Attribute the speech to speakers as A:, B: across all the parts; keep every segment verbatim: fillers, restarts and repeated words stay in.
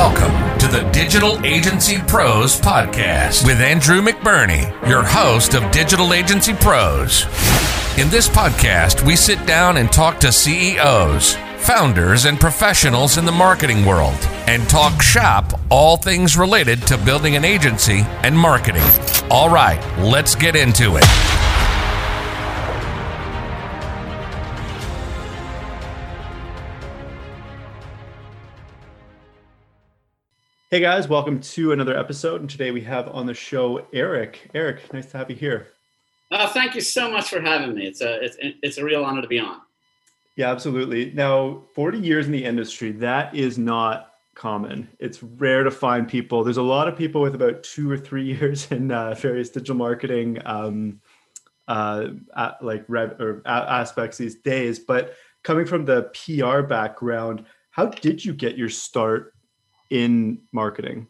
A: Welcome to the Digital Agency Pros Podcast with Andrew McBurney, your host of Digital Agency Pros. In this podcast, we sit down and talk to C E Os, founders, and professionals in the marketing world, and talk shop all things related to building an agency and marketing. All right, let's get into it.
B: Hey guys, welcome to another episode. And today we have on the show Eric. Eric, nice to have you here.
C: Uh, thank you so much for having me. It's a it's it's a real honor to be on.
B: Yeah, absolutely. Now, forty years in the industry, that is not common. It's rare to find people. There's a lot of people with about two or three years in uh, various digital marketing um, uh, at, like rev, or a- aspects these days. But coming from the P R background, how did you get your start in marketing?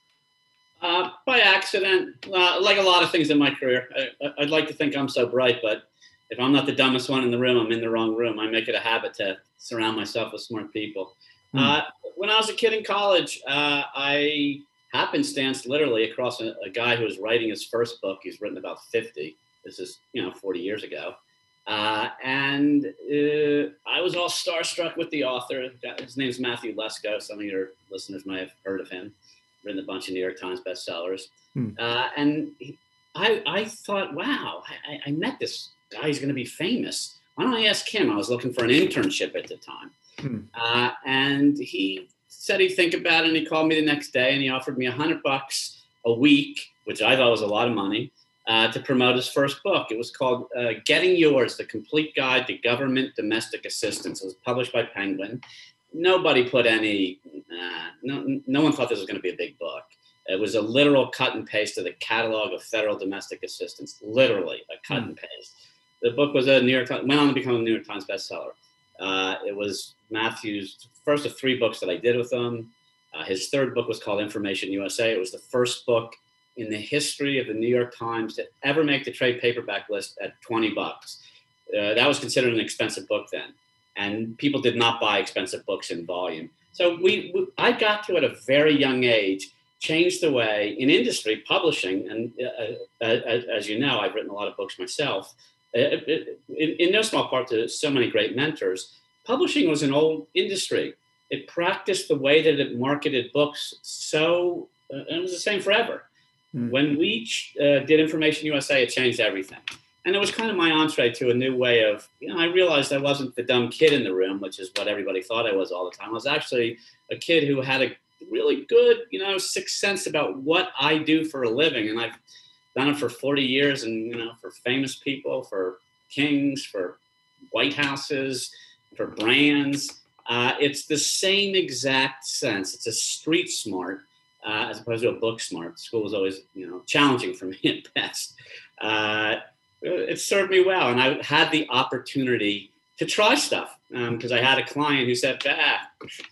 C: Uh, by accident, uh, like a lot of things in my career. I, I'd like to think I'm so bright, but if I'm not the dumbest one in the room, I'm in the wrong room. I make it a habit to surround myself with smart people. Hmm. Uh, when I was a kid in college, uh, I happenstanced literally across a, a guy who was writing his first book. He's written about fifty. This is, you know, forty years ago. Uh, and uh, I was all starstruck with the author. His name's Matthew Lesko. Some of your listeners might have heard of him. Written a bunch of New York Times bestsellers. Hmm. Uh, and he, I, I thought, wow, I, I met this guy. He's going to be famous. Why don't I ask him? I was looking for an internship at the time. Hmm. Uh, and he said he'd think about it. And he called me the next day and he offered me a hundred bucks a week, which I thought was a lot of money. Uh, to promote his first book. It was called uh, Getting Yours, The Complete Guide to Government Domestic Assistance. It was published by Penguin. Nobody put any, uh, no, no one thought this was going to be a big book. It was a literal cut and paste of the catalog of federal domestic assistance, literally a cut mm. and paste. The book was a New York Times, went on to become a New York Times bestseller. Uh, it was Matthew's first of three books that I did with him. Uh, his third book was called Information U S A. It was the first book in the history of the New York Times to ever make the trade paperback list at twenty bucks. Uh, that was considered an expensive book then. And people did not buy expensive books in volume. So we, we I got to, at a very young age, change the way in industry, publishing, and uh, uh, as you know, I've written a lot of books myself, uh, it, in, in no small part to so many great mentors. Publishing was an old industry. It practiced the way that it marketed books so, uh, and it was the same forever. When we uh, did Information U S A, it changed everything. And it was kind of my entree to a new way of, you know, I realized I wasn't the dumb kid in the room, which is what everybody thought I was all the time. I was actually a kid who had a really good, you know, sixth sense about what I do for a living. And I've done it for forty years and, you know, for famous people, for kings, for White Houses, for brands. Uh, it's the same exact sense. It's a street smart. Uh, as opposed to a book smart. School was always, you know, challenging for me at best. Uh, it served me well. And I had the opportunity to try stuff because um, I had a client who said, ah,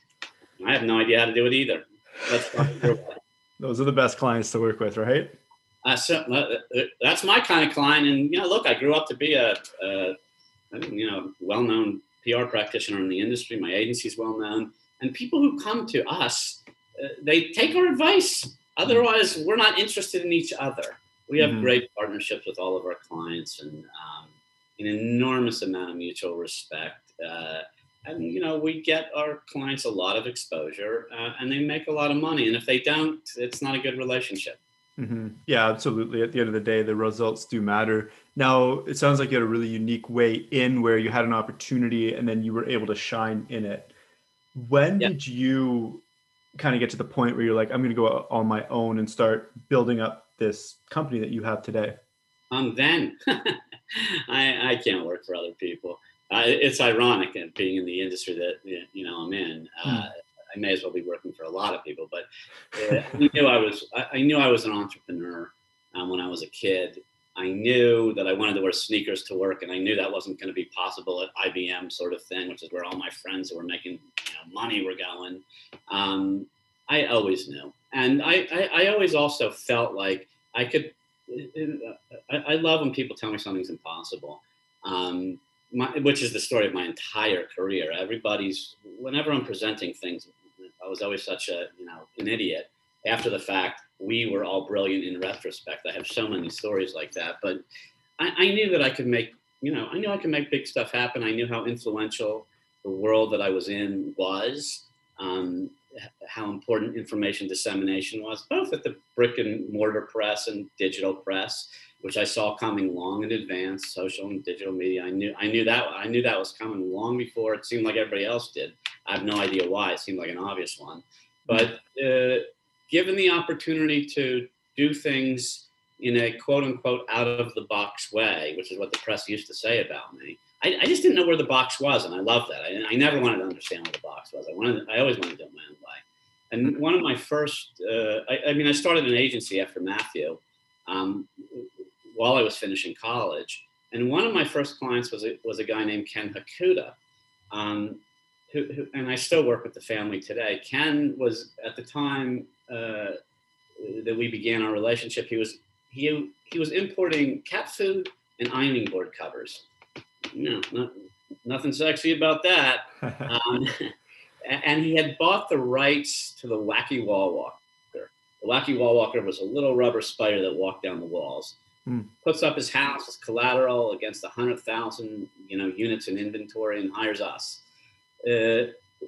C: I have no idea how to do it either. Let's try it.
B: Those are the best clients to work with, right?
C: Uh, so, uh, that's my kind of client. And, you know, look, I grew up to be a, a you know, well-known P R practitioner in the industry. My agency's well-known. And people who come to us, Uh, they take our advice. Otherwise, we're not interested in each other. We have mm-hmm. great partnerships with all of our clients and um, an enormous amount of mutual respect. Uh, and, you know, we get our clients a lot of exposure uh, and they make a lot of money. And if they don't, it's not a good relationship.
B: Mm-hmm. Yeah, absolutely. At the end of the day, the results do matter. Now, it sounds like you had a really unique way in where you had an opportunity and then you were able to shine in it. When yeah. did you kind of get to the point where you're like, I'm going to go on my own and start building up this company that you have today?
C: Um, then I, I can't work for other people. Uh, it's ironic being in the industry that, you know, I'm in. Uh, hmm. I may as well be working for a lot of people, but uh, I knew I was, I, I knew I was an entrepreneur um, when I was a kid. I knew that I wanted to wear sneakers to work, and I knew that wasn't going to be possible at I B M sort of thing, which is where all my friends who were making, you know, money were going. Um, I always knew. And I, I, I always also felt like I could, I, I love when people tell me something's impossible, um, my, which is the story of my entire career. Everybody's, whenever I'm presenting things, I was always such a, you know, an idiot. After the fact, we were all brilliant in retrospect. I have so many stories like that, but I, I knew that I could make, you know, I knew I could make big stuff happen. I knew how influential the world that I was in was, um, how important information dissemination was, both at the brick and mortar press and digital press, which I saw coming long in advance, social and digital media. I knew, I knew that, I knew that was coming long before it seemed like everybody else did. I have no idea why. It seemed like an obvious one, but uh, given the opportunity to do things in a quote unquote out of the box way, which is what the press used to say about me, I, I just didn't know where the box was, and I love that. I, I never wanted to understand what the box was. I wanted, I always wanted to do it my own way. And one of my first, uh, I, I mean, I started an agency after Matthew um, while I was finishing college, and one of my first clients was a, was a guy named Ken Hakuda, um, who, who, and I still work with the family today. Ken was at the time uh, that we began our relationship. He was he he was importing cat food and ironing board covers. No, not, nothing sexy about that. Um, and he had bought the rights to the Wacky Wall Walker. The Wacky Wall Walker was a little rubber spider that walked down the walls. Mm. Puts up his house as collateral against one hundred thousand, you know, units in inventory and hires us. Uh,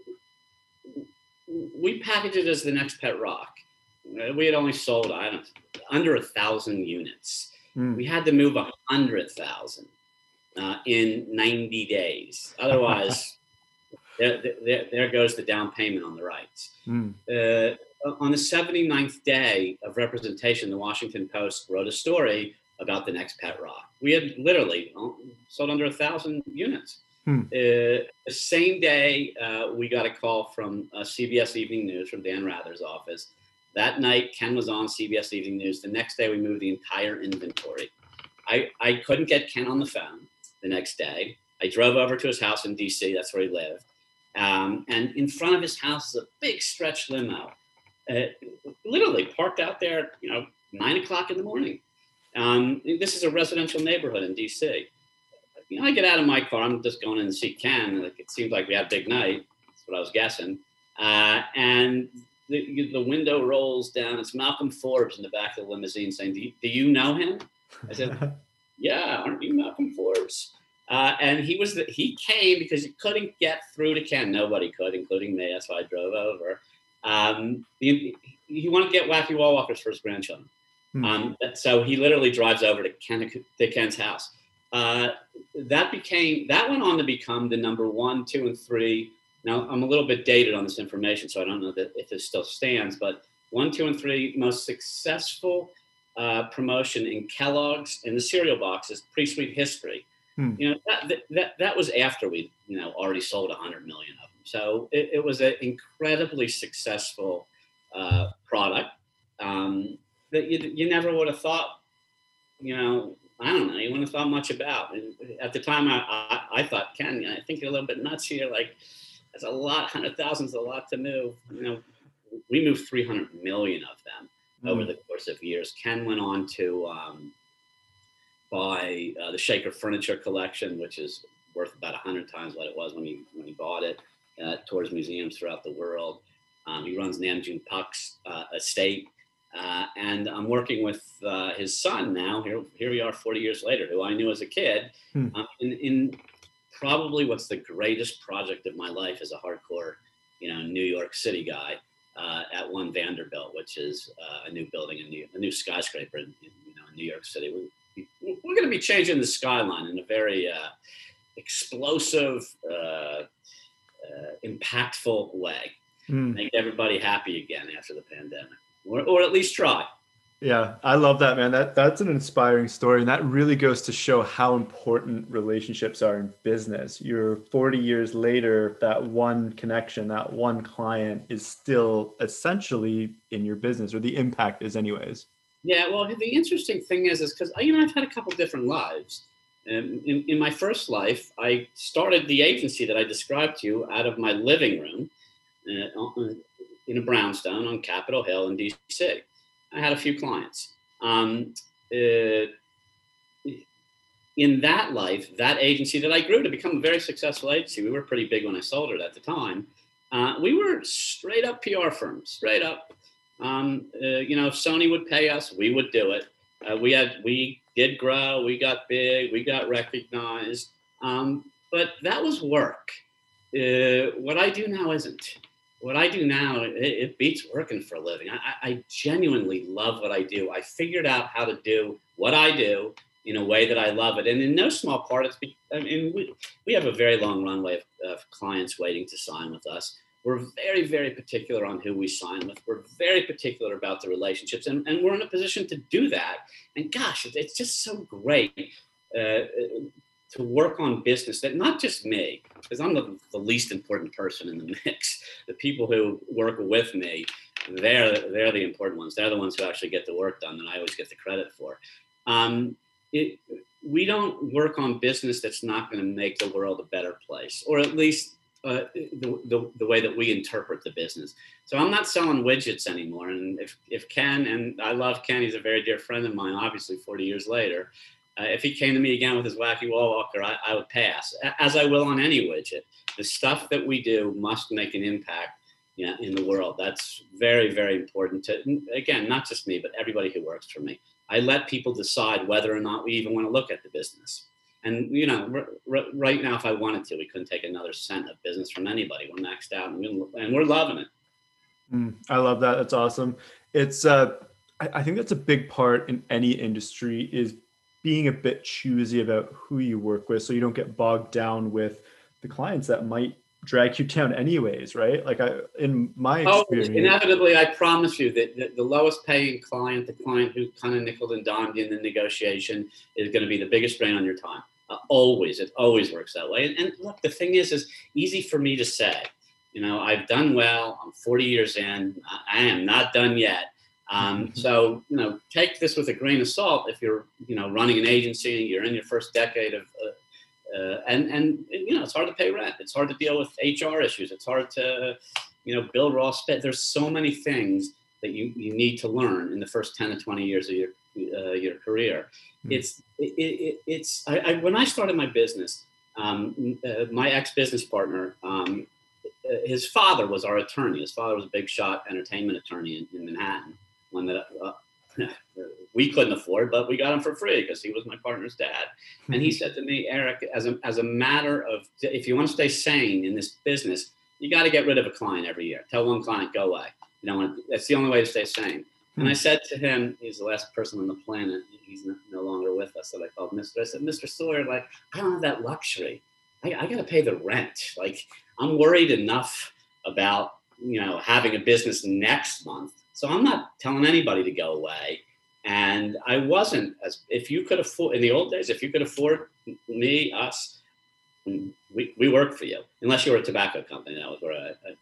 C: we packaged it as the next pet rock. We had only sold, I don't know, under a thousand units. Mm. We had to move a hundred thousand. Uh, in ninety days. Otherwise, there, there, there goes the down payment on the rights. Mm. Uh, on the seventy-ninth day of representation, the Washington Post wrote a story about the next pet rock. We had literally sold under a thousand units. Mm. Uh, the same day, uh, we got a call from uh, C B S Evening News, from Dan Rather's office. That night, Ken was on C B S Evening News. The next day, we moved the entire inventory. I, I couldn't get Ken on the phone. The next day, I drove over to his house in D C. That's where he lived. Um, and in front of his house is a big stretch limo, uh, literally parked out there, you know, nine o'clock in the morning. Um, this is a residential neighborhood in D C. You know, I get out of my car. I'm just going in to see Ken. Like, it seemed like we had a big night. That's what I was guessing. Uh, and the, the window rolls down. It's Malcolm Forbes in the back of the limousine saying, do you, do you know him? I said, yeah, aren't you Malcolm Forbes? Uh, and he was the, he came because he couldn't get through to Ken. Nobody could, including me. That's why I drove over. Um, he, he wanted to get Wacky Wall Walkers for his grandchildren. Hmm. Um, so he literally drives over to, Ken, to Ken's house. Uh, that became that went on to become the number one, two, and three. Now I'm a little bit dated on this information, so I don't know that if it still stands. But one, two, and three most successful uh, promotion in Kellogg's and the cereal boxes pre-sweet history. Hmm. You know, that, that that was after we, you know, already sold one hundred million of them. So it, it was an incredibly successful uh, product um, that you, you never would have thought, you know, I don't know, you wouldn't have thought much about. And at the time, I, I, I thought, Ken, I think you're a little bit nuts here. Like, that's a lot, one hundred thousand is a lot to move. You know, we moved three hundred million of them hmm. over the course of years. Ken went on to... Um, buy uh, the Shaker Furniture Collection, which is worth about a hundred times what it was when he when he bought it. Uh, tours museums throughout the world. Um, he runs Namjoon Park's uh, estate, uh, and I'm working with uh, his son now. Here, here we are, forty years later, who I knew as a kid. Hmm. Um, in, in probably what's the greatest project of my life as a hardcore, you know, New York City guy uh, at One Vanderbilt, which is uh, a new building, a new a new skyscraper in, in you know in New York City. We, We're going to be changing the skyline in a very uh, explosive, uh, uh, impactful way. Mm. Make everybody happy again after the pandemic, or, or at least try.
B: Yeah, I love that, man. That that's an inspiring story, and that really goes to show how important relationships are in business. You're forty years later, that one connection, that one client is still essentially in your business, or the impact is anyways.
C: Yeah, well, the interesting thing is, is because, you know, I've had a couple different lives. Um, in, in my first life, I started the agency that I described to you out of my living room uh, in a brownstone on Capitol Hill in D C. I had a few clients. Um, uh, in that life, that agency that I grew to become a very successful agency, we were pretty big when I sold it at the time. Uh, we were straight up P R firm, straight up. Um, uh, you know, if Sony would pay us, we would do it. Uh, we had, we did grow, we got big, we got recognized, um, but that was work. Uh, what I do now isn't. What I do now, it, it beats working for a living. I, I genuinely love what I do. I figured out how to do what I do in a way that I love it. And in no small part, it's, be, I mean, we, we have a very long runway of, of clients waiting to sign with us. We're very, very particular on who we sign with. We're very particular about the relationships, and, and we're in a position to do that. And gosh, it's just so great uh, to work on business that not just me, because I'm the, the least important person in the mix. The people who work with me, they're, they're the important ones. They're the ones who actually get the work done, and I always get the credit for. Um, it, we don't work on business that's not going to make the world a better place, or at least Uh, the, the the way that we interpret the business. So I'm not selling widgets anymore. And if, if Ken, and I love Ken, he's a very dear friend of mine, obviously forty years later, uh, if he came to me again with his wacky wall walker, I, I would pass, as I will on any widget. The stuff that we do must make an impact, you know, in the world. That's very, very important to, again, not just me, but everybody who works for me. I let people decide whether or not we even want to look at the business. And, you know, r- r- right now, if I wanted to, we couldn't take another cent of business from anybody. We're maxed out, and, we, and we're loving it.
B: Mm, I love that. That's awesome. It's, uh, I, I think that's a big part in any industry, is being a bit choosy about who you work with, so you don't get bogged down with the clients that might drag you down anyways, right? Like I, in my experience.
C: Oh, inevitably, I promise you that the, the lowest paying client, the client who kind of nickel and dimed you in the negotiation, is going to be the biggest drain on your time. Uh, always, it always works that way. And, and look, the thing is, is easy for me to say. You know, I've done well. I'm forty years in. I, I am not done yet. Um, so, you know, take this with a grain of salt. If you're, you know, running an agency, you're in your first decade of, uh, uh, and and you know, it's hard to pay rent. It's hard to deal with H R issues. It's hard to, you know, build raw spend. There's so many things that you you need to learn in the first ten to twenty years of your uh, your career. It's it, it, it's I, I, when I started my business, um, uh, my ex-business partner, um, his father was our attorney. His father was a big shot entertainment attorney in, in Manhattan, one that uh, we couldn't afford, but we got him for free because he was my partner's dad. And he said to me, Eric, as a as a matter of, if you want to stay sane in this business, you got to get rid of a client every year. Tell one client, go away. You don't want to, that's the only way to stay sane. And I said to him, he's the last person on the planet. He's no, no longer with us. So I called Mister I said, Mister Sawyer, like, I don't have that luxury. I, I got to pay the rent. Like, I'm worried enough about, you know, having a business next month. So I'm not telling anybody to go away. And I wasn't, as if you could afford, in the old days, if you could afford me, us, we, we worked for you. Unless you were a tobacco company. That was where I, I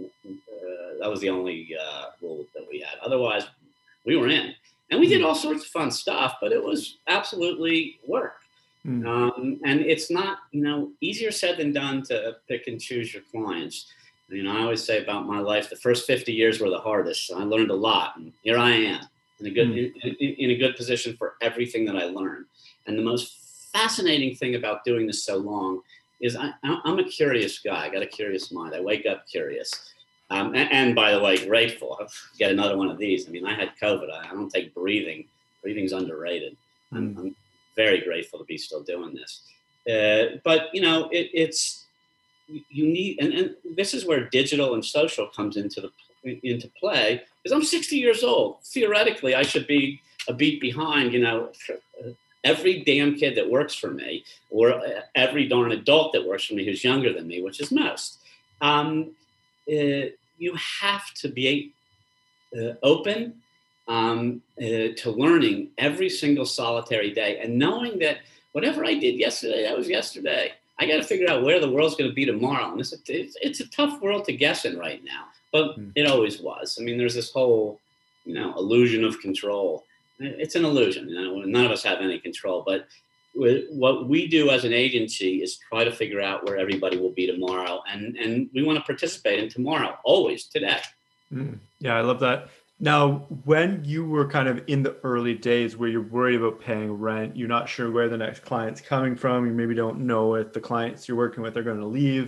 C: uh, that was the only uh, rule that we had. Otherwise, we were in. And we did all sorts of fun stuff, but it was absolutely work. Mm. Um, and it's not, you know, easier said than done to pick and choose your clients. You know, I always say about my life, the first fifty years were the hardest. So I learned a lot. And here I am in a good, mm. in, in a good position for everything that I learned. And the most fascinating thing about doing this so long is I, I'm a curious guy. I got a curious mind. I wake up curious. Um, and, and by the way, grateful. I'll get another one of these. I mean, I had COVID. I, I don't take breathing. Breathing's underrated. Mm. I'm, I'm very grateful to be still doing this. Uh, but, you know, it, it's, you need, and, and this is where digital and social comes into the into play, because I'm sixty years old. Theoretically, I should be a beat behind, you know, every damn kid that works for me, or every darn adult that works for me who's younger than me, which is most. Um, uh, you have to be uh, open um, uh, to learning every single solitary day, and knowing that whatever I did yesterday, that was yesterday. I got to figure out where the world's going to be tomorrow. And it's, it's, it's a tough world to guess in right now, but mm. it always was. I mean, there's this whole, you know, illusion of control. It's an illusion. You know, none of us have any control, but what we do as an agency is try to figure out where everybody will be tomorrow. And, and we want to participate in tomorrow, always, today.
B: Mm. Yeah, I love that. Now, when you were kind of in the early days where you're worried about paying rent, you're not sure where the next client's coming from, you maybe don't know if the clients you're working with are going to leave,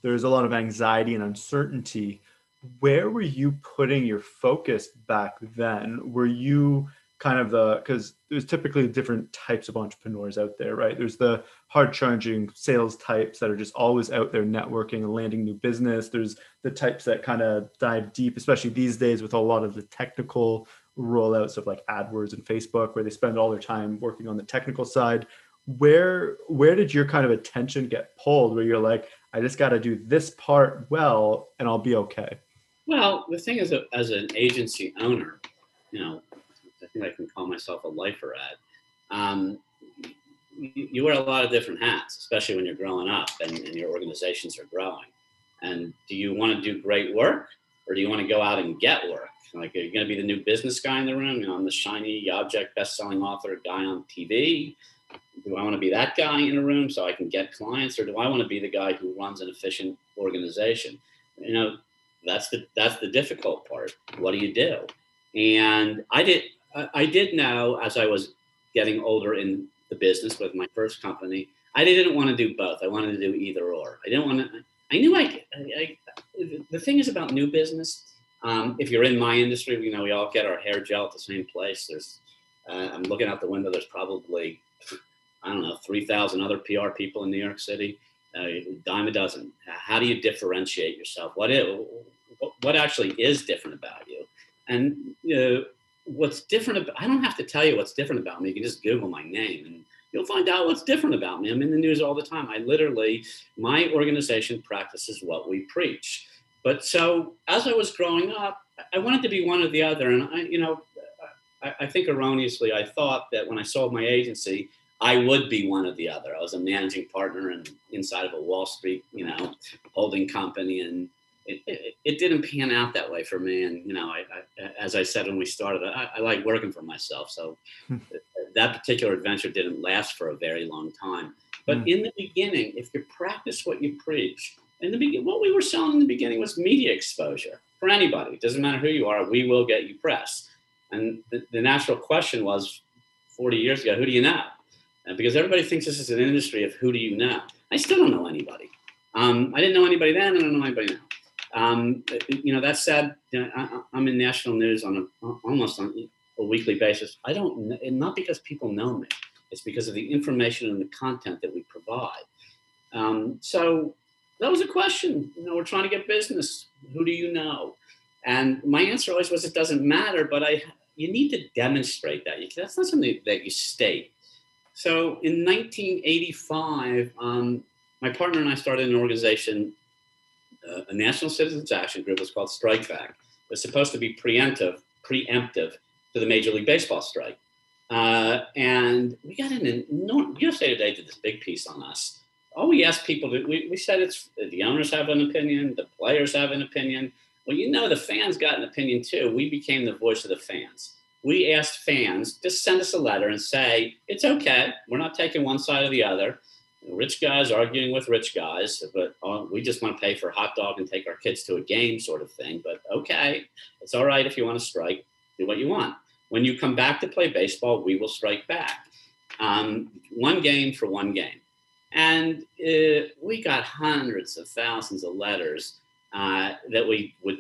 B: there's a lot of anxiety and uncertainty. Where were you putting your focus back then? Were you kind of the, because there's typically different types of entrepreneurs out there, right? There's the hard charging sales types that are just always out there networking and landing new business. There's the types that kind of dive deep, especially these days with a lot of the technical rollouts of like AdWords and Facebook, where they spend all their time working on the technical side. Where, where did your kind of attention get pulled where you're like, I just got to do this part well and I'll be okay?
C: Well, the thing is, as an agency owner, you know, I think I can call myself a lifer at. Um, you, you wear a lot of different hats, especially when you're growing up and, and your organizations are growing. And do you want to do great work, or do you want to go out and get work? Like, are you going to be the new business guy in the room? You know, I'm the shiny object, best-selling author guy on T V. Do I want to be that guy in a room so I can get clients, or do I want to be the guy who runs an efficient organization? You know, that's the that's the difficult part. What do you do? And I did. I did know, as I was getting older in the business with my first company, I didn't want to do both. I wanted to do either or. I didn't want to, I knew I, I, I the thing is about new business, um, if you're in my industry, you know, we all get our hair gel at the same place. There's, uh, I'm looking out the window, there's probably, I don't know, three thousand other P R people in New York City, uh, dime a dozen. How do you differentiate yourself? What is, what actually is different about you? And, uh, what's different about, I don't have to tell you what's different about me. You can just Google my name and you'll find out what's different about me. I'm in the news all the time. I literally, my organization practices what we preach. But so as I was growing up, I wanted to be one or the other. And I, you know, I, I think erroneously, I thought that when I sold my agency, I would be one or the other. I was a managing partner and inside of a Wall Street, you know, holding company, and It, it, it didn't pan out that way for me. And, you know, I, I, as I said when we started, I, I like working for myself. So that particular adventure didn't last for a very long time. But mm. in the beginning, if you practice what you preach, in the beginning, what we were selling in the beginning was media exposure for anybody. It doesn't matter who you are, we will get you press. And the, the natural question was forty years ago, who do you know? And because everybody thinks this is an industry of who do you know? I still don't know anybody. Um, I didn't know anybody then, and I don't know anybody now. Um, you know, that said, you know, I, I'm in national news on a, almost on a weekly basis. I don't, and not because people know me, it's because of the information and the content that we provide. Um, so that was a question. You know, we're trying to get business. Who do you know? And my answer always was, it doesn't matter, but I, you need to demonstrate that. You, that's not something that you state. So in nineteen eighty-five, um, my partner and I started an organization, uh, a National Citizens Action Group. Was called Strike Back. It was supposed to be preemptive, preemptive to the Major League Baseball strike. Uh, and we got an enormous, U S A Today did this big piece on us. All we asked people to, we, we said it's, the owners have an opinion, the players have an opinion. Well, you know, the fans got an opinion too. We became the voice of the fans. We asked fans, just send us a letter and say, it's okay. We're not taking one side or the other. Rich guys arguing with rich guys, but uh, we just want to pay for a hot dog and take our kids to a game sort of thing. But okay, it's all right if you want to strike, do what you want. When you come back to play baseball, we will strike back. Um, one game for one game. And uh, we got hundreds of thousands of letters uh, that we would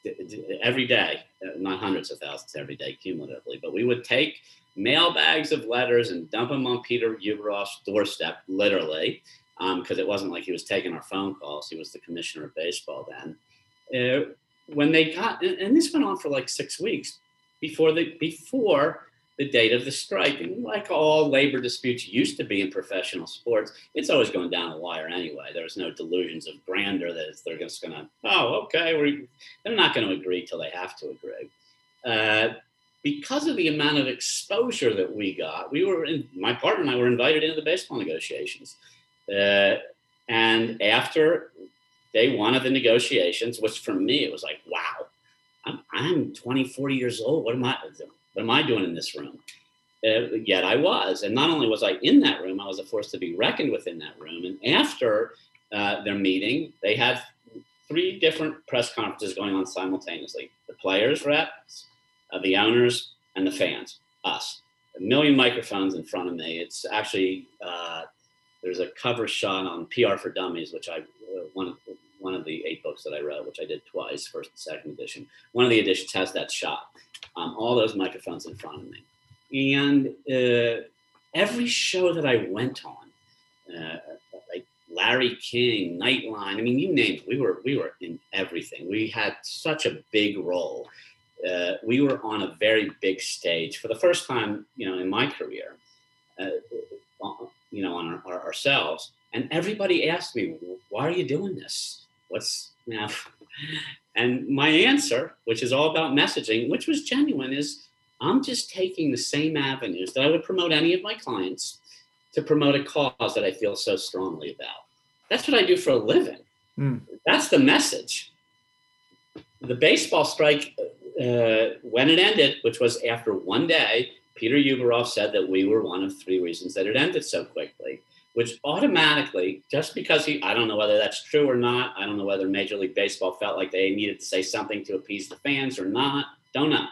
C: every day, not hundreds of thousands every day cumulatively, but we would take mail bags of letters and dump them on Peter Ueberroth's doorstep, literally, because um, it wasn't like he was taking our phone calls. He was the commissioner of baseball then. Uh, when they got, and, and this went on for like six weeks before the before the date of the strike. And like all labor disputes used to be in professional sports, it's always going down the wire anyway. There's no delusions of grandeur that they're just going to, oh, okay, we're, they're not going to agree till they have to agree. Uh, because of the amount of exposure that we got, we were in, my partner and I were invited into the baseball negotiations. Uh, and after day one of the negotiations, which for me, it was like, wow, I'm, I'm twenty, forty years old. What am I doing? What am I doing in this room? Uh, yet I was. And not only was I in that room, I was a force to be reckoned with in that room. And after uh, their meeting, they had three different press conferences going on simultaneously. The players' reps, uh, the owners, and the fans, us. A million microphones in front of me. It's actually, uh, there's a cover shot on P R for Dummies, which I, uh, one, one of the eight books that I wrote, which I did twice, first and second edition. One of the editions has that shot, um, all those microphones in front of me. And uh, every show that I went on, uh, like Larry King, Nightline, I mean, you name it, we were, we were in everything. We had such a big role. Uh, we were on a very big stage for the first time, you know, in my career, uh, you know, on our, our, ourselves. And everybody asked me, why are you doing this? What's, you know, and my answer, which is all about messaging, which was genuine, is I'm just taking the same avenues that I would promote any of my clients to promote a cause that I feel so strongly about. That's what I do for a living. Mm. That's the message. The baseball strike, uh, when it ended, which was after one day, Peter Ueberroth said that we were one of three reasons that it ended so quickly, which automatically, just because he, I don't know whether that's true or not. I don't know whether Major League Baseball felt like they needed to say something to appease the fans or not. Don't know.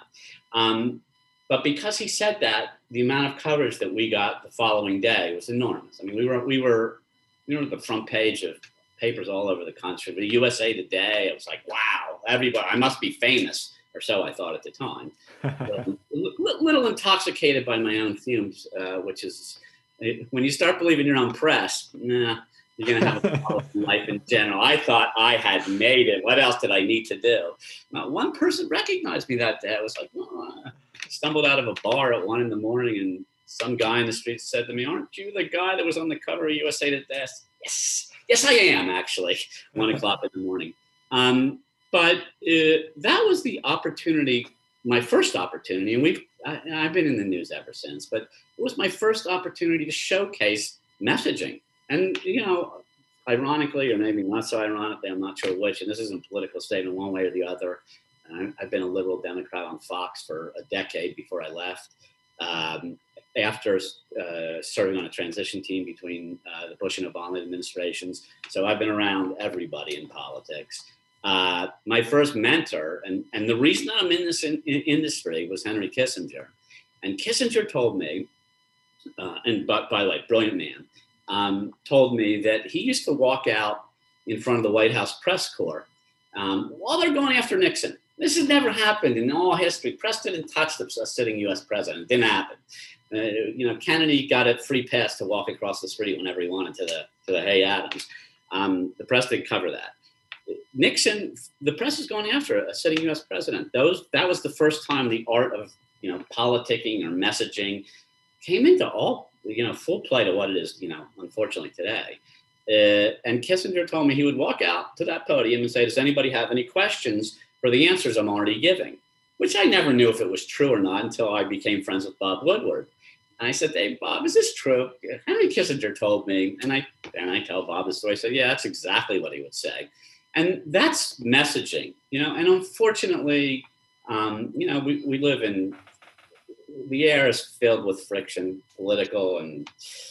C: Um, but because he said that, the amount of coverage that we got the following day was enormous. I mean, we were, we were, we were at the front page of papers all over the country. The U S A Today, it was like, wow, everybody, I must be famous, or so I thought at the time. A little intoxicated by my own fumes, uh, which is, when you start believing your own press, nah, you're going to have a problem in life in general. I thought I had made it. What else did I need to do? Now, one person recognized me that day. I was like, oh. I stumbled out of a bar at one in the morning, and some guy in the street said to me, aren't you the guy that was on the cover of U S A Today? Yes, yes, I am, actually, one o'clock in the morning. Um, but uh, that was the opportunity, my first opportunity, and we've I, I've been in the news ever since, but it was my first opportunity to showcase messaging. And, you know, ironically, or maybe not so ironically, I'm not sure which, and this isn't a political statement one way or the other. I've been a liberal Democrat on Fox for a decade before I left. Um, after uh, serving on a transition team between uh, the Bush and Obama administrations. So I've been around everybody in politics. Uh, my first mentor, and, and the reason that I'm in this in, in industry was Henry Kissinger. And Kissinger told me, uh, and by, by the way, brilliant man, um, told me that he used to walk out in front of the White House press corps um, while they're going after Nixon. This has never happened in all history. Press didn't touch the sitting U S president. It didn't happen. Uh, you know, Kennedy got a free pass to walk across the street whenever he wanted to the to the Hay Adams. Um, the press didn't cover that. Nixon, the press is going after a sitting U S president. Those that was the first time the art of you know politicking or messaging came into all you know full play to what it is you know unfortunately today. Uh, and Kissinger told me he would walk out to that podium and say, "Does anybody have any questions for the answers I'm already giving?" Which I never knew if it was true or not until I became friends with Bob Woodward. And I said, "Hey, Bob, is this true?" Henry Kissinger told me, and I and I tell Bob the story. I said, "Yeah, that's exactly what he would say." And that's messaging, you know, and unfortunately, um, you know, we, we live in, the air is filled with friction, political and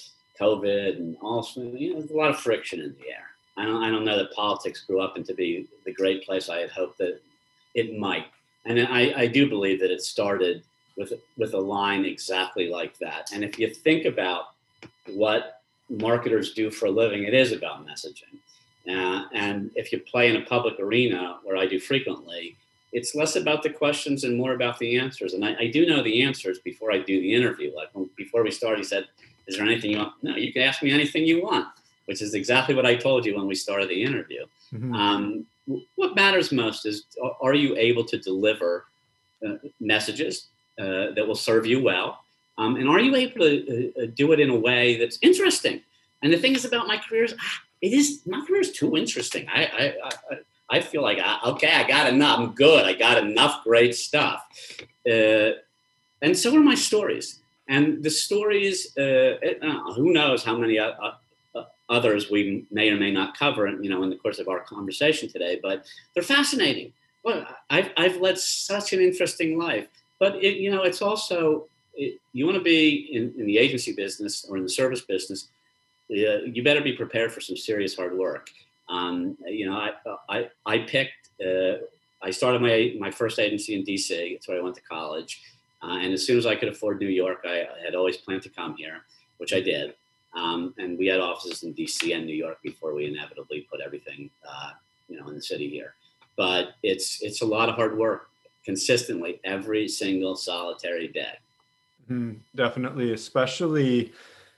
C: COVID and also, you know, there's a lot of friction in the air. I don't, I don't know that politics grew up into be the great place I had hoped that it might. And I, I do believe that it started with, with a line exactly like that. And if you think about what marketers do for a living, it is about messaging. Uh, and if you play in a public arena, where I do frequently, it's less about the questions and more about the answers. And I, I do know the answers before I do the interview. Like when, before we started, he said, "Is there anything you want?" "No, you can ask me anything you want," which is exactly what I told you when we started the interview. Mm-hmm. Um, what matters most is, are you able to deliver uh, messages uh, that will serve you well? Um, and are you able to uh, do it in a way that's interesting? And the thing is about my career is, ah, It is, my career is too interesting. I, I, I, I feel like, I, okay, I got enough. I'm good. I got enough great stuff. Uh, and so are my stories. And the stories, uh, it, uh, who knows how many uh, uh, others we may or may not cover, you know, in the course of our conversation today, but they're fascinating. Well, I've, I've led such an interesting life, but it, you know, it's also, it, you want to be in, in the agency business or in the service business, Uh, you better be prepared for some serious hard work. Um, you know, I I, I picked. Uh, I started my my first agency in D C. That's where I went to college, uh, and as soon as I could afford New York, I, I had always planned to come here, which I did. Um, and we had offices in D C and New York before we inevitably put everything uh, you know, in the city here. But it's it's a lot of hard work consistently every single solitary day.
B: Mm, definitely, especially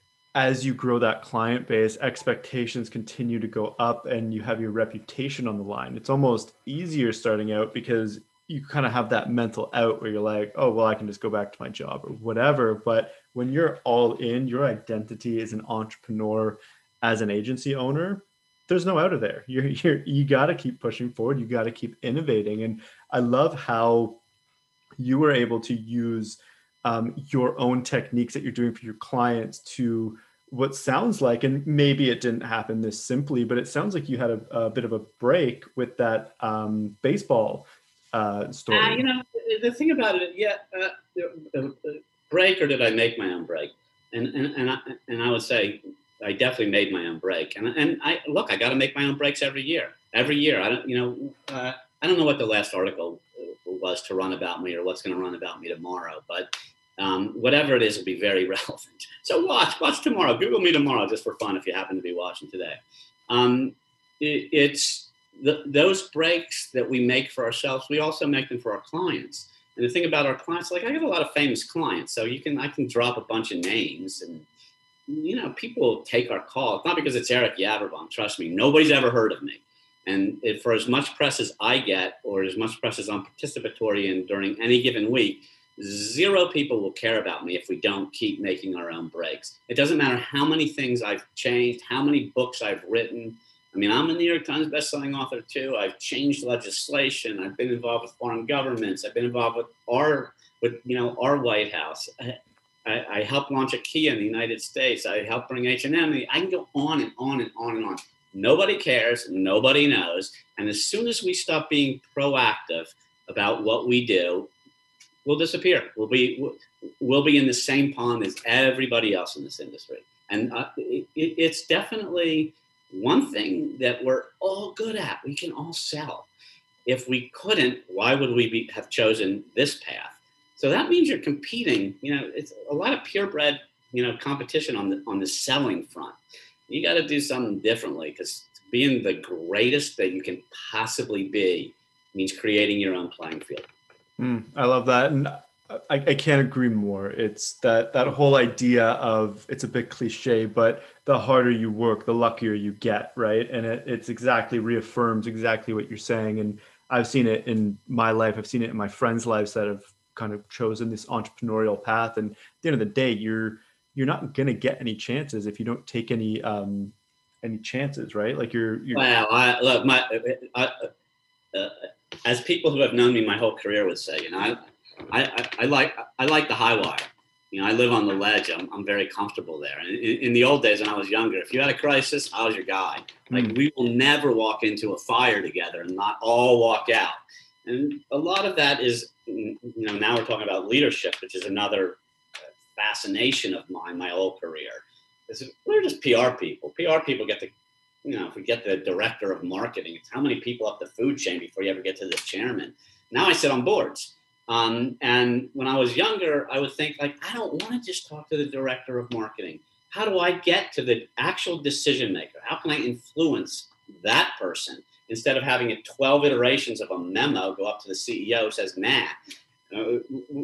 B: as you grow that client base, expectations continue to go up and you have your reputation on the line. It's almost easier starting out because you kind of have that mental out where you're like, oh, well, I can just go back to my job or whatever. But when you're all in, your identity as an entrepreneur, as an agency owner, there's no out of there. You're, you're you got to keep pushing forward. You got to keep innovating. And I love how you were able to use um, your own techniques that you're doing for your clients to what sounds like, and maybe it didn't happen this simply, but it sounds like you had a, a bit of a break with that um, baseball uh, story.
C: Uh, you know, the thing about it, yeah, uh, uh, break, or did I make my own break? And and and I, and I would say I definitely made my own break. And and I look, I got to make my own breaks every year. Every year, I don't, you know, uh, I don't know what the last article was to run about me or what's going to run about me tomorrow, but um, whatever it is will be very relevant. So watch, watch tomorrow. Google me tomorrow just for fun if you happen to be watching today. Um, it, it's the, those breaks that we make for ourselves. We also make them for our clients. And the thing about our clients, like I got a lot of famous clients, so you can I can drop a bunch of names, and you know people take our call. It's not because it's Eric Yaverbaum. Trust me, nobody's ever heard of me. And if, for as much press as I get, or as much press as I'm participatory in during any given week, zero people will care about me if we don't keep making our own breaks. It doesn't matter how many things I've changed, how many books I've written. I mean, I'm a New York Times bestselling author too. I've changed legislation. I've been involved with foreign governments. I've been involved with our, with you know, our White House. I, I, I helped launch a Kia in the United States. I helped bring H and M. I can go on and on and on and on. Nobody cares. Nobody knows. And as soon as we stop being proactive about what we do, we'll disappear. We'll be we'll be in the same pond as everybody else in this industry. And uh, it, it's definitely one thing that we're all good at. We can all sell. If we couldn't, why would we be, have chosen this path? So that means you're competing. You know, it's a lot of purebred, you know, competition on the on the selling front. You got to do something differently, because being the greatest that you can possibly be means creating your own playing field.
B: Mm, I love that. And I, I can't agree more. It's that, that whole idea of, it's a bit cliche, but the harder you work, the luckier you get, right? And it, it's exactly reaffirms exactly what you're saying. And I've seen it in my life. I've seen it in my friends' lives that have kind of chosen this entrepreneurial path. And at the end of the day, you're, you're not going to get any chances if you don't take any, um, any chances, right? Like you're, you're
C: Well, I look, my, I, uh, as people who have known me my whole career would say, you know, I, I, I like, I like the high wire. You know, I live on the ledge. I'm, I'm very comfortable there. And in, in the old days when I was younger, if you had a crisis, I was your guy. Like mm. we will never walk into a fire together and not all walk out. And a lot of that is, you know, now we're talking about leadership, which is another fascination of mine, my whole career. Is we're just P R people. P R people get the, you know, if we get the director of marketing, it's how many people up the food chain before you ever get to the chairman. Now I sit on boards. Um, and when I was younger, I would think like, I don't want to just talk to the director of marketing. How do I get to the actual decision maker? How can I influence that person instead of having it twelve iterations of a memo go up to the C E O who says, nah, uh,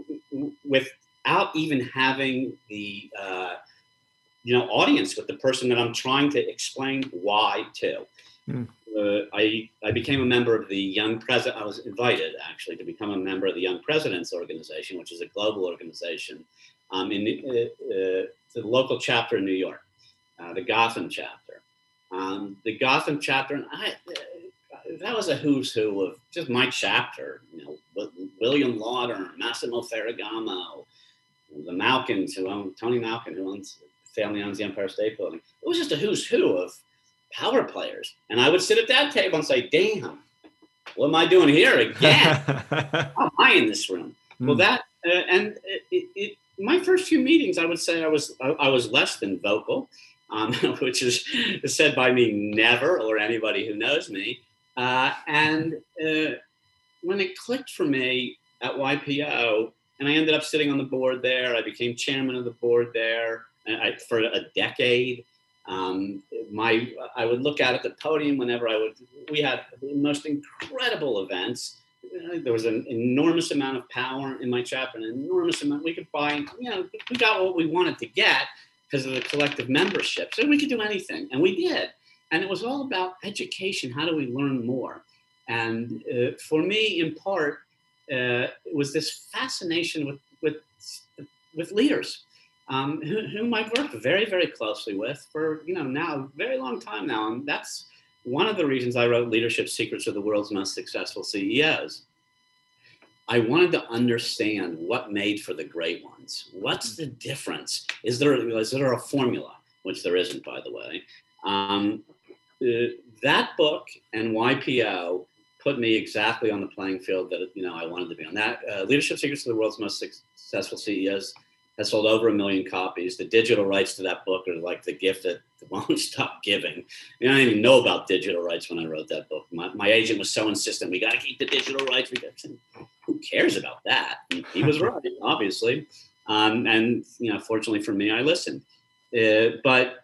C: without even having the, uh, you know, audience with the person that I'm trying to explain why to. Mm. Uh, I, I became a member of the Young President. I was invited actually to become a member of the Young Presidents Organization, which is a global organization um, in uh, uh, the local chapter in New York, uh, the Gotham chapter. Um, the Gotham chapter, and I, uh, that was a who's who of just my chapter. You know, William Lauder, Massimo Ferragamo, the Malkins, who own Tony Malkin, who owns family owns the Empire State Building. It was just a who's who of power players. And I would sit at that table and say, damn, what am I doing here again? How am I in this room? Mm. Well, that, uh, and it, it, it, my first few meetings, I would say I was, I, I was less than vocal, um, which is said by me never, or anybody who knows me. Uh, and uh, when it clicked for me at Y P O, and I ended up sitting on the board there, I became chairman of the board there I, for a decade. Um, my, I would look out at the podium whenever I would, we had the most incredible events. There was an enormous amount of power in my chapter, an enormous amount. We could buy, you know, we got what we wanted to get because of the collective membership. So we could do anything, and we did. And it was all about education. How do we learn more? And uh, for me, in part, uh, it was this fascination with with with leaders, um, who, whom I've worked very, very closely with for, you know, now a very long time now. And that's one of the reasons I wrote Leadership Secrets of the World's Most Successful C E Os. I wanted to understand what made for the great ones. What's the difference? Is there, is there a formula? Which there isn't, by the way. Um, uh, that book and Y P O put me exactly on the playing field that, you know, I wanted to be on. That uh, Leadership Secrets of the World's Most Successful C E Os has sold over a million copies. The digital rights to that book are like the gift that won't stop giving. I, mean, I didn't even know about digital rights when I wrote that book. My, my agent was so insistent, we got to keep the digital rights. We got to, who cares about that? And he was right, obviously. Um, and, you know, fortunately for me, I listened. Uh, but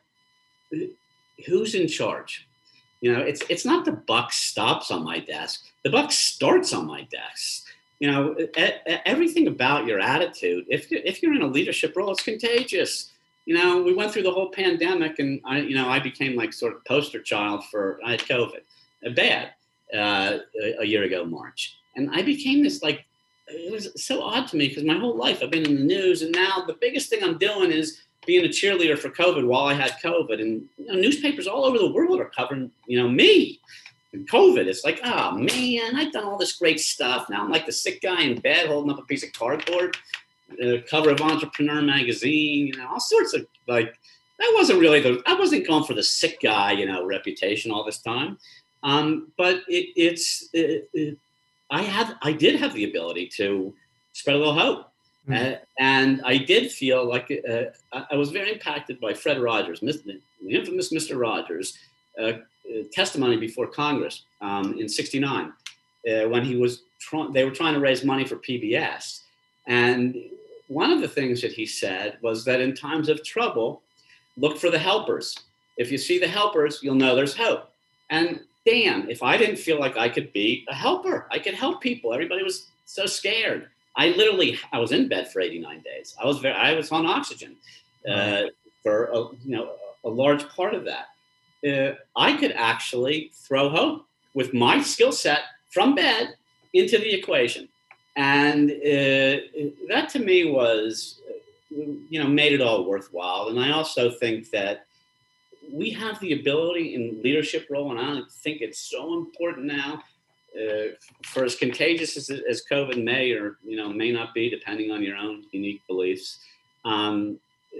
C: who's in charge? You know, it's it's not the buck stops on my desk. The buck starts on my desk. You know, everything about your attitude, if you're, if you're in a leadership role, it's contagious. You know, we went through the whole pandemic, and I, you know, I became like sort of poster child for, I had COVID, uh, bad, uh, a, a year ago, March. And I became this, like, it was so odd to me because my whole life I've been in the news, and now the biggest thing I'm doing is being a cheerleader for COVID while I had COVID. And, you know, newspapers all over the world are covering, you know, me and COVID. It's like, oh man, I've done all this great stuff. Now I'm like the sick guy in bed holding up a piece of cardboard, uh, cover of Entrepreneur magazine, you know, all sorts of, like, that wasn't really the, I wasn't going for the sick guy, you know, reputation all this time. Um, but it, it's, it, it, I had, I did have the ability to spread a little hope. Mm-hmm. Uh, and I did feel like uh, I, I was very impacted by Fred Rogers, the infamous Mister Rogers, uh, testimony before Congress um, in sixty-nine, uh, when he was tr- they were trying to raise money for P B S. And one of the things that he said was that in times of trouble, look for the helpers. If you see the helpers, you'll know there's hope. And damn, if I didn't feel like I could be a helper, I could help people. Everybody was so scared. I literally, I was in bed for eighty-nine days. I was very, I was on oxygen uh, for a, you know, a large part of that. Uh, I could actually throw hope with my skill set from bed into the equation. And uh, that to me was, you know, made it all worthwhile. And I also think that we have the ability in leadership role, and I think it's so important now, uh, for as contagious as, as COVID may or, you know, may not be, depending on your own unique beliefs. Um,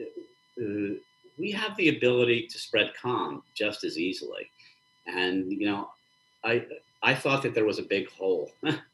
C: uh, we have the ability to spread calm just as easily. And, you know, I I thought that there was a big hole.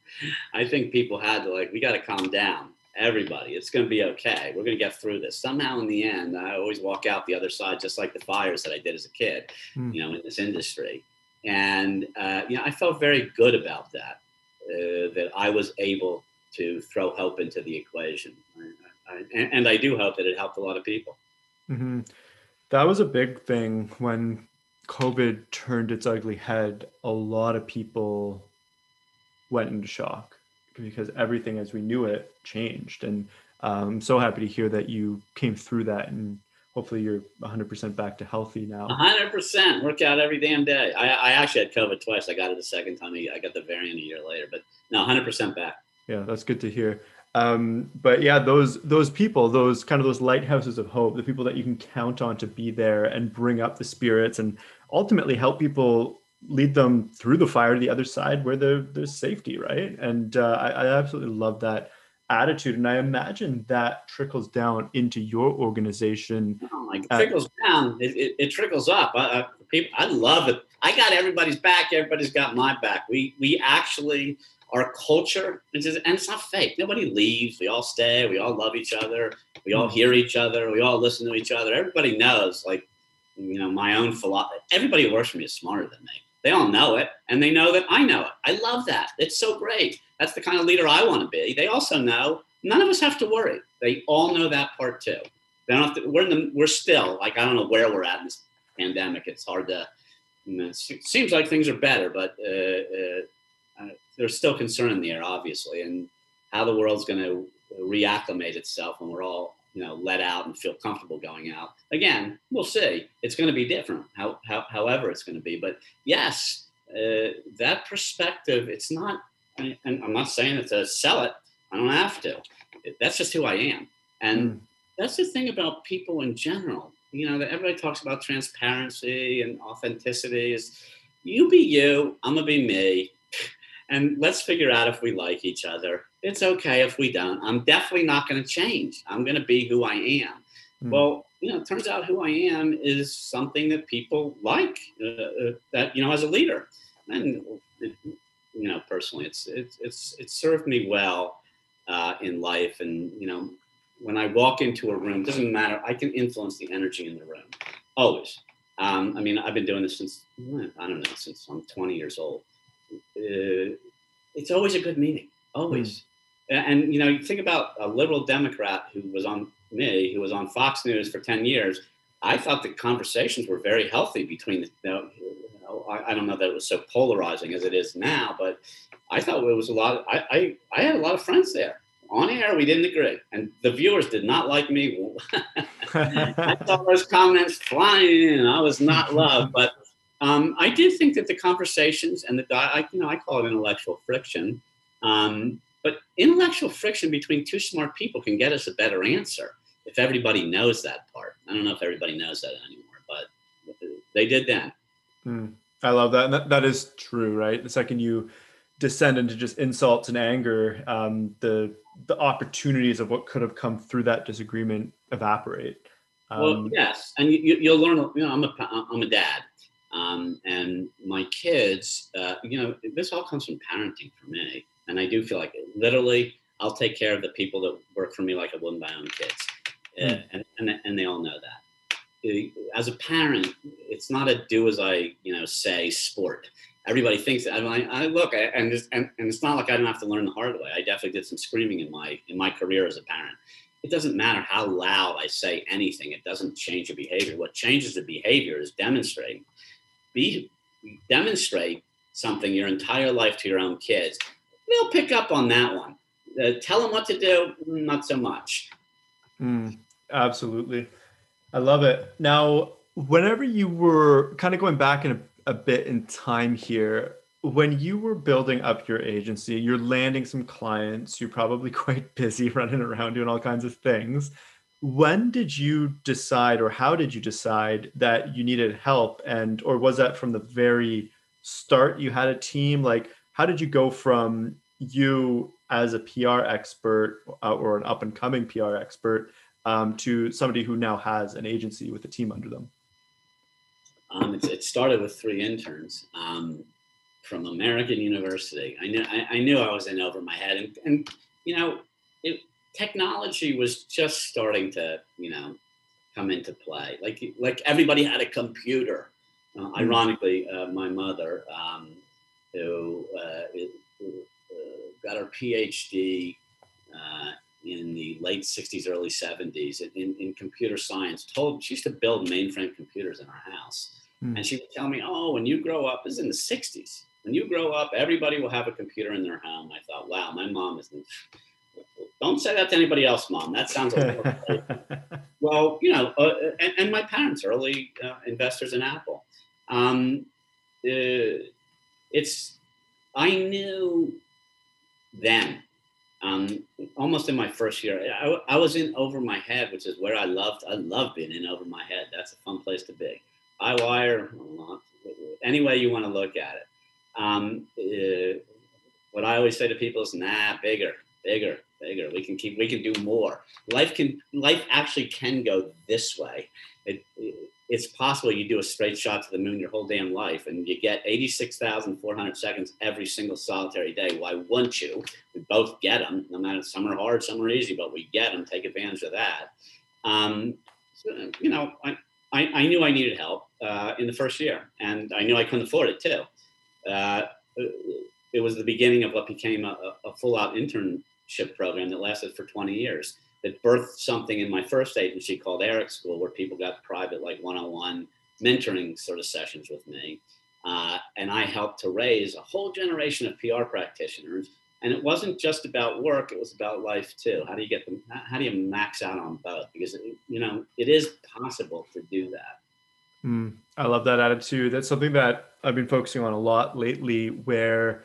C: I think people had to, like, we got to calm down. Everybody, it's going to be okay. We're going to get through this. Somehow in the end, I always walk out the other side, just like the fires that I did as a kid, mm. you know, in this industry. And, uh, you know, I felt very good about that, uh, that I was able to throw hope into the equation. I, I, and, and I do hope that it helped a lot of people.
B: Mm-hmm. That was a big thing when COVID turned its ugly head. A lot of people went into shock because everything as we knew it changed. And um, I'm so happy to hear that you came through that, and hopefully you're one hundred percent back to healthy now.
C: one hundred percent. Work out every damn day. I, I actually had COVID twice. I got it the second time. I got the variant a year later, but no, one hundred percent back.
B: Yeah, that's good to hear. Um, but yeah, those those people, those kind of those lighthouses of hope, the people that you can count on to be there and bring up the spirits and ultimately help people, lead them through the fire to the other side where there, there's safety, right? And uh, I, I absolutely love that attitude. And I imagine that trickles down into your organization.
C: Oh, like it trickles uh, down, it, it, it trickles up. I, I, people, I love it. I got everybody's back. Everybody's got my back. We we actually, our culture, and it's not fake. Nobody leaves. We all stay. We all love each other. We all hear each other. We all listen to each other. Everybody knows, like, you know, my own philosophy. Everybody who works for me is smarter than me. They all know it, and they know that I know it. I love that. It's so great. That's the kind of leader I want to be. They also know none of us have to worry. They all know that part too. They don't have to. We're in the. We're still, like, I don't know where we're at in this pandemic, it's hard to, you know, it seems like things are better, but uh, uh, uh, there's still concern in the air, obviously, and how the world's going to reacclimate itself when we're all, you know, let out and feel comfortable going out. Again, we'll see. It's going to be different, how, how, however it's going to be. But yes, uh, that perspective, it's not, and I'm not saying it to sell it. I don't have to. That's just who I am. And mm. that's the thing about people in general. You know, that everybody talks about transparency and authenticity is you be you, I'm going to be me. And let's figure out if we like each other. It's okay if we don't. I'm definitely not going to change. I'm going to be who I am. Mm. Well, you know, it turns out who I am is something that people like, uh, that, you know, as a leader. And, it, you know, personally, it's, it's, it's, it's served me well uh, in life. And, you know, when I walk into a room, doesn't matter. I can influence the energy in the room. Always. Um, I mean, I've been doing this since, I don't know, since I'm twenty years old. Uh, it's always a good meeting. Always. Mm. And, you know, you think about a liberal Democrat who was on me, who was on Fox News for ten years. I thought the conversations were very healthy between the, you know, you know I, I don't know that it was so polarizing as it is now, but I thought it was a lot. Of, I, I, I had a lot of friends there. On air, we didn't agree. And the viewers did not like me. I saw those comments flying in. I was not loved. But um, I did think that the conversations and the, I, you know, I call it intellectual friction. Um, but intellectual friction between two smart people can get us a better answer if everybody knows that part. I don't know if everybody knows that anymore, but they did then.
B: Mm, I love that. And that, that is true, right? The second you descend into just insults and anger, um, the the opportunities of what could have come through that disagreement evaporate. Um,
C: well, yes, and you, you'll learn. You know, I'm a I'm a dad, um, and my kids. Uh, you know, this all comes from parenting for me, and I do feel like it. Literally, I'll take care of the people that work for me like I would my own kids, mm. uh, and, and and they all know that. As a parent, it's not a do as I you know say sport. Everybody thinks that. I, mean, I look, I, and, it's, and and it's not like I didn't have to learn the hard way. I definitely did some screaming in my in my career as a parent. It doesn't matter how loud I say anything. It doesn't change the behavior. What changes the behavior is demonstrating. Be demonstrate something your entire life to your own kids. They'll pick up on that one. Uh, tell them what to do, not so much.
B: Mm, absolutely, I love it. Now, whenever you were kind of going back in a a bit in time here, when you were building up your agency, you're landing some clients, you're probably quite busy running around doing all kinds of things. When did you decide, or how did you decide that you needed help? And, or was that from the very start you had a team? Like, how did you go from you as a P R expert uh, or an up and coming P R expert um, to somebody who now has an agency with a team under them?
C: Um, it, it started with three interns um, from American University. I knew I, I knew I was in over my head, and, and you know, it, technology was just starting to you know come into play. Like like everybody had a computer. Uh, mm-hmm. Ironically, uh, my mother, um, who, uh, who uh, got her P H D uh, in the late sixties, early seventies in, in computer science, told she used to build mainframe computers in our house. Mm. And she would tell me, oh, when you grow up, this is in the sixties, when you grow up, everybody will have a computer in their home. I thought, wow, my mom isn't. Don't say that to anybody else, Mom. That sounds like well, you know, uh, and, and my parents, early uh, investors in Apple. Um, uh, it's, I knew then, um, almost in my first year, I, I was in over my head, which is where I loved, I love being in over my head. That's a fun place to be. I wire, any way you want to look at it. Um, uh, what I always say to people is, nah, bigger, bigger, bigger. We can keep, we can do more. Life can, life actually can go this way. It, it, it's possible you do a straight shot to the moon your whole damn life and you get eighty-six thousand four hundred seconds every single solitary day. Why wouldn't you? We both get them, no matter, some are hard, some are easy, but we get them, take advantage of that. Um, so, you know, I, I, I knew I needed help uh, in the first year, and I knew I couldn't afford it too. Uh, it was the beginning of what became a, a full-out internship program that lasted for twenty years. That birthed something in my first agency called Eric School, where people got private, like one-on-one mentoring sort of sessions with me. Uh, and I helped to raise a whole generation of P R practitioners. And it wasn't just about work, it was about life too. How do you get them, how do you max out on both? Because, you know, it is possible to do that.
B: Mm, I love that attitude. That's something that I've been focusing on a lot lately, where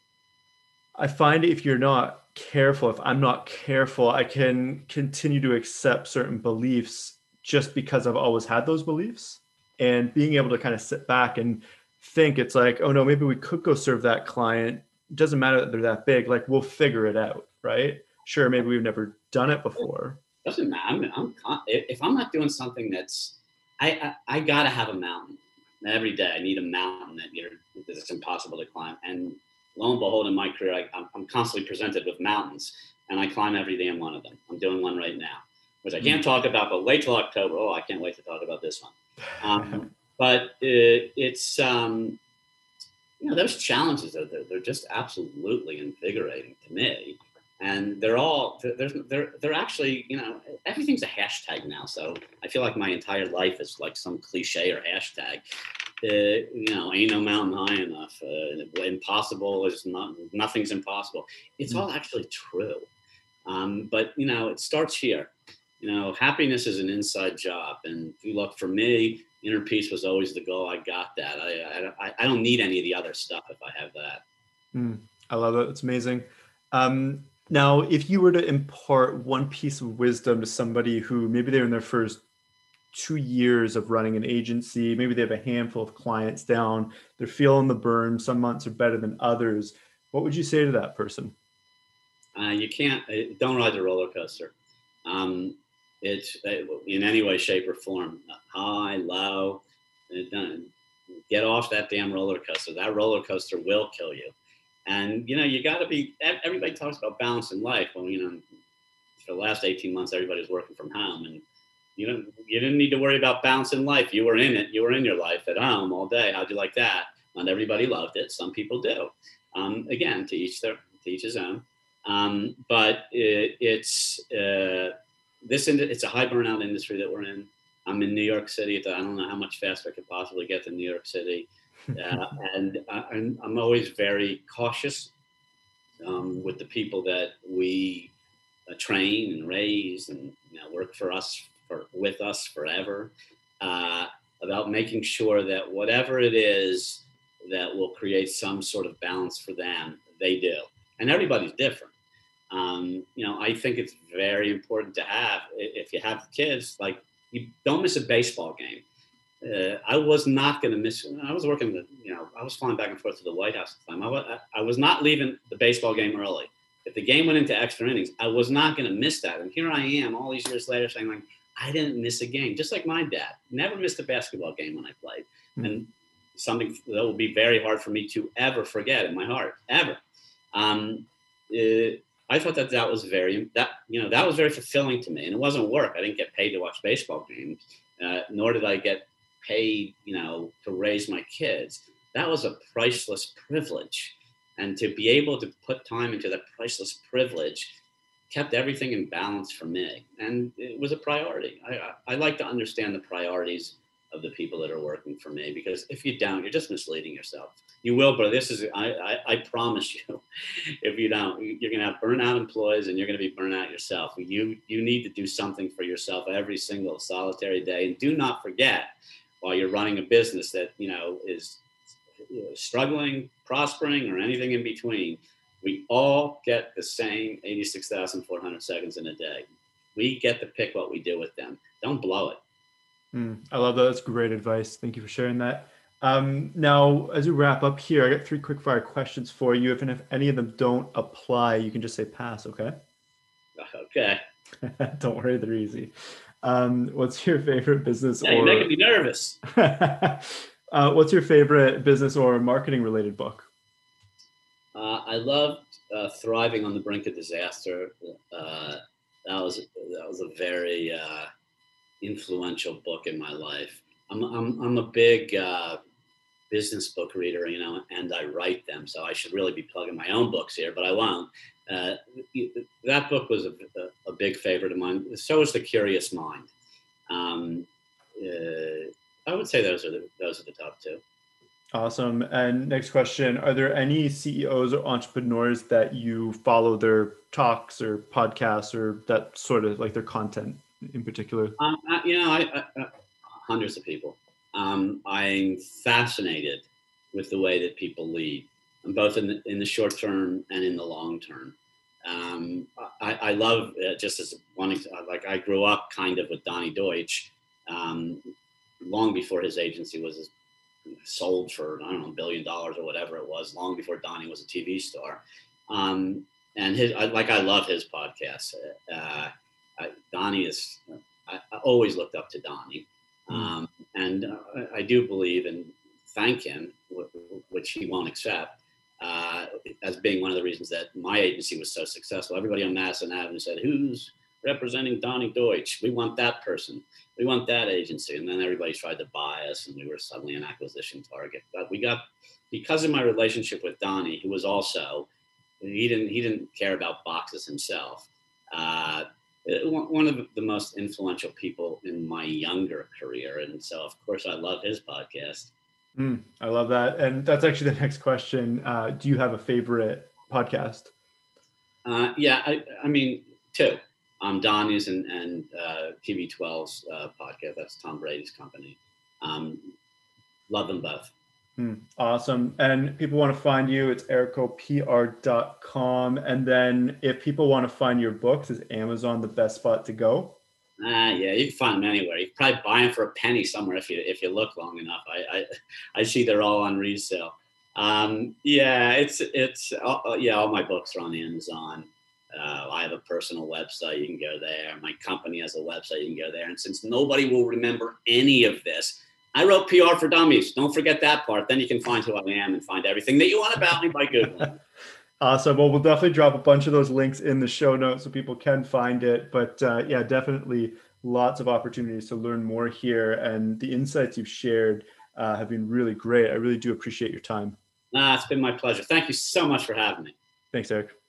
B: I find if you're not careful, if I'm not careful, I can continue to accept certain beliefs just because I've always had those beliefs. And being able to kind of sit back and think, it's like, oh no, maybe we could go serve that client. It doesn't matter that they're that big, like we'll figure it out, right? Sure, maybe we've never done it before.
C: Doesn't matter. I'm, I'm, if I'm not doing something that's, I, I, I gotta have a mountain. Every day I need a mountain that you're, that's impossible to climb. And lo and behold, in my career, I, I'm, I'm constantly presented with mountains, and I climb every damn one of them. I'm doing one right now, which I can't mm. talk about, but wait till October. Oh, I can't wait to talk about this one. Um, but it, it's, um, you know, those challenges are, they're, they're just absolutely invigorating to me. And they're all, they're, they're, they're actually, you know, everything's a hashtag now. So I feel like my entire life is like some cliche or hashtag. Uh, you know, ain't no mountain high enough. Uh, impossible is not, nothing's impossible. It's mm. all actually true. Um, but, you know, it starts here. You know, happiness is an inside job. And if you look, for me, inner peace was always the goal. I got that. I I, I don't need any of the other stuff if I have that.
B: Mm, I love it. It's amazing. Um, now, if you were to impart one piece of wisdom to somebody who maybe they're in their first two years of running an agency, maybe they have a handful of clients down, they're feeling the burn, some months are better than others, what would you say to that person?
C: Uh, you can't, don't ride the roller coaster. Um, it's in any way, shape, or form, high, low, get off that damn roller coaster. That roller coaster will kill you. And, you know, you got to be, everybody talks about balance in life. Well, you know, for the last eighteen months, everybody's working from home, and you know, you didn't need to worry about balance in life. You were in it. You were in your life at home all day. How'd you like that? Not everybody loved it. Some people do. Um, again, to each their, to each his own. Um, but it, it's, uh, this, it's a high burnout industry that we're in. I'm in New York City. I don't know how much faster I could possibly get to New York City. Uh, and I'm, I'm always very cautious um, with the people that we uh, train and raise and, you know, work for us, for, with us forever, uh, about making sure that whatever it is that will create some sort of balance for them, they do. And everybody's different. Um, you know, I think it's very important to have, if you have kids, like, you don't miss a baseball game. Uh, I was not going to miss, I was working, the, you know, I was flying back and forth to the White House at the time. I was, I was not leaving the baseball game early. If the game went into extra innings, I was not going to miss that. And here I am all these years later saying, like, I didn't miss a game, just like my dad. Never missed a basketball game when I played. Mm-hmm. And something that will be very hard for me to ever forget in my heart, ever. Um, uh, I thought that that was very, that, you know, that was very fulfilling to me. And it wasn't work. I didn't get paid to watch baseball games, uh, nor did I get paid, you know, to raise my kids. That was a priceless privilege. And to be able to put time into that priceless privilege kept everything in balance for me. And it was a priority. I, I, I like to understand the priorities of the people that are working for me, because if you don't, you're just misleading yourself. You will, but this is, I, I, I promise you, if you don't, you're going to have burnout employees and you're going to be burnt out yourself. You, you need to do something for yourself every single solitary day. And do not forget, while you're running a business that, you know, is you know, struggling, prospering, or anything in between, we all get the same eighty-six thousand four hundred seconds in a day. We get to pick what we do with them. Don't blow it.
B: Mm, I love that. That's great advice. Thank you for sharing that. Um, now, as we wrap up here, I got three quick fire questions for you. If, and if any of them don't apply, you can just say pass, okay?
C: Okay.
B: Don't worry, they're easy. Um, what's your favorite business?
C: Yeah,
B: or...
C: you're making me nervous.
B: uh, what's your favorite business or marketing related book?
C: Uh, I loved uh, Thriving on the Brink of Disaster. Uh, that was that was a very uh, influential book in my life. I'm I'm I'm a big uh, business book reader, you know, and I write them, so I should really be plugging my own books here, but I won't. Uh, that book was a, a, a big favorite of mine. So is The Curious Mind. Um, uh, I would would say those are the those are the top two.
B: Awesome. And next question, are there any C E Os or entrepreneurs that you follow their talks or podcasts or that sort of like their content in particular?
C: Um, I, you know, I, I, I, hundreds of people. Um, I'm fascinated with the way that people lead, both in the, in the short term and in the long term. Um, I, I love uh, just as one, like I grew up kind of with Donnie Deutsch, um, long before his agency was sold for, I don't know, a billion dollars or whatever it was, long before Donnie was a T V star. Um, and his, I, like, I love his podcast. Uh, I, Donnie is, I, I always looked up to Donnie. Um, and uh, I do believe and thank him, which he won't accept, uh, as being one of the reasons that my agency was so successful. Everybody on Madison Avenue said, who's representing Donnie Deutsch? We want that person. We want that agency. And then everybody tried to buy us and we were suddenly an acquisition target. But we got, because of my relationship with Donnie, who was also, he didn't, he didn't care about boxes himself. Uh, one of the most influential people in my younger career. And so, of course, I love his podcast.
B: Mm, I love that. And that's actually the next question. Uh, do you have a favorite podcast?
C: Uh, yeah, I, I mean, two. Um, Donnie's and, and uh, T V twelve's uh, podcast. That's Tom Brady's company. Um, love them both.
B: Hmm, awesome. And people want to find you, it's erico p r dot com. And then if people want to find your books, is Amazon the best spot to go?
C: Ah, uh, yeah, you can find them anywhere. You can probably buy them for a penny somewhere if you if you look long enough. I I, I see they're all on resale. Um, yeah, it's it's uh, yeah, all my books are on Amazon. Uh, I have a personal website. You can go there. My company has a website. You can go there. And since nobody will remember any of this, I wrote P R for Dummies. Don't forget that part. Then you can find who I am and find everything that you want about me by Googling.
B: Awesome. Well, we'll definitely drop a bunch of those links in the show notes so people can find it. But uh, yeah, definitely lots of opportunities to learn more here. And the insights you've shared uh, have been really great. I really do appreciate your time.
C: Nah, it's been my pleasure. Thank you so much for having me.
B: Thanks, Eric.